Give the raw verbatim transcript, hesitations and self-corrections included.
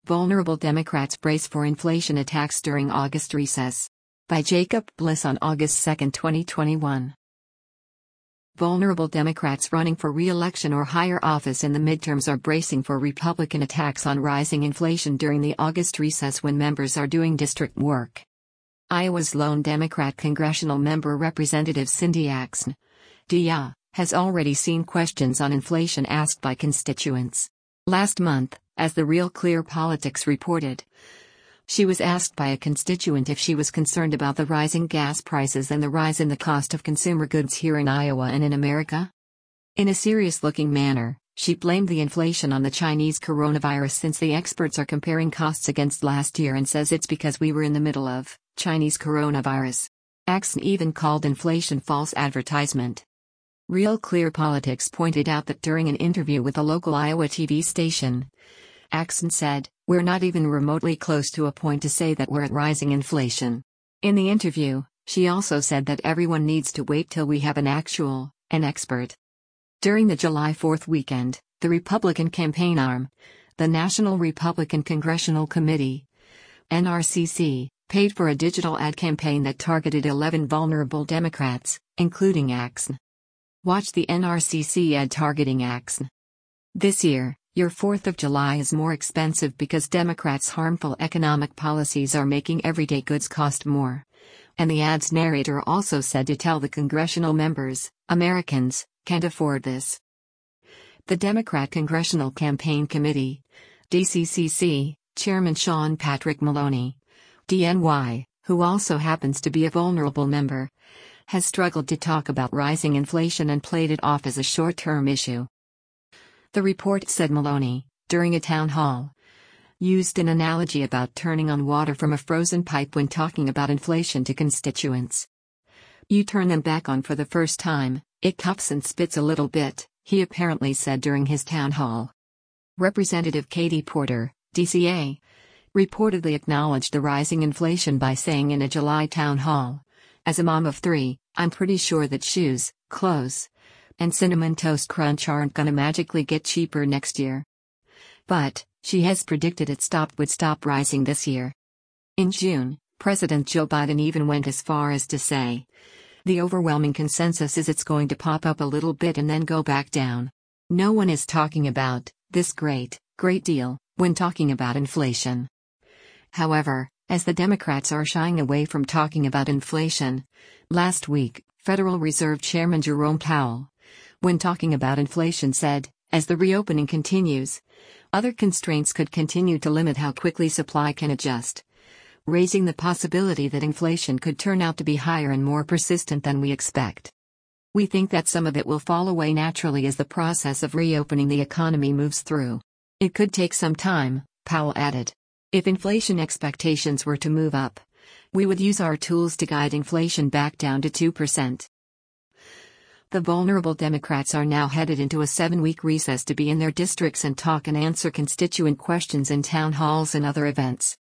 Vulnerable Democrats brace for inflation attacks during August recess. By Jacob Bliss on August second, twenty twenty-one. Vulnerable Democrats running for re-election or higher office in the midterms are bracing for Republican attacks on rising inflation during the August recess when members are doing district work. Iowa's lone Democrat congressional member Representative Cindy Axne, D A, has already seen questions on inflation asked by constituents. Last month, as the Real Clear Politics reported, she was asked by a constituent if she was concerned about the rising gas prices and the rise in the cost of consumer goods here in Iowa and in America. In a serious-looking manner, she blamed the inflation on the Chinese coronavirus since the experts are comparing costs against last year and says it's because we were in the middle of Chinese coronavirus. Axne even called inflation false advertisement. Real Clear Politics pointed out that during an interview with a local Iowa T V station, Axne said, "We're not even remotely close to a point to say that we're at rising inflation." In the interview, she also said that everyone needs to wait till we have an actual, an expert. During the July fourth weekend, the Republican campaign arm, the National Republican Congressional Committee, N R C C, paid for a digital ad campaign that targeted eleven vulnerable Democrats, including Axne. Watch the N R C C ad targeting Axne. This year, your fourth of July is more expensive because Democrats' harmful economic policies are making everyday goods cost more. And the ad's narrator also said to tell the congressional members, Americans can't afford this. The Democrat Congressional Campaign Committee, D C C C, Chairman Sean Patrick Maloney, D N Y, who also happens to be a vulnerable member, has struggled to talk about rising inflation and played it off as a short-term issue. The report said Maloney, during a town hall, used an analogy about turning on water from a frozen pipe when talking about inflation to constituents. You turn them back on for the first time, it cups and spits a little bit, he apparently said during his town hall. Representative Katie Porter, D C A, reportedly acknowledged the rising inflation by saying in a July town hall, "As a mom of three, I'm pretty sure that shoes, clothes, and Cinnamon Toast Crunch aren't gonna magically get cheaper next year." But, she has predicted it stop would stop rising this year. In June, President Joe Biden even went as far as to say, "The overwhelming consensus is it's going to pop up a little bit and then go back down. No one is talking about this great, great deal when talking about inflation." However, as the Democrats are shying away from talking about inflation, last week, Federal Reserve Chairman Jerome Powell, when talking about inflation, said, as the reopening continues, other constraints could continue to limit how quickly supply can adjust, raising the possibility that inflation could turn out to be higher and more persistent than we expect. "We think that some of it will fall away naturally as the process of reopening the economy moves through. It could take some time," Powell added. "If inflation expectations were to move up, we would use our tools to guide inflation back down to two percent. The vulnerable Democrats are now headed into a seven-week recess to be in their districts and talk and answer constituent questions in town halls and other events.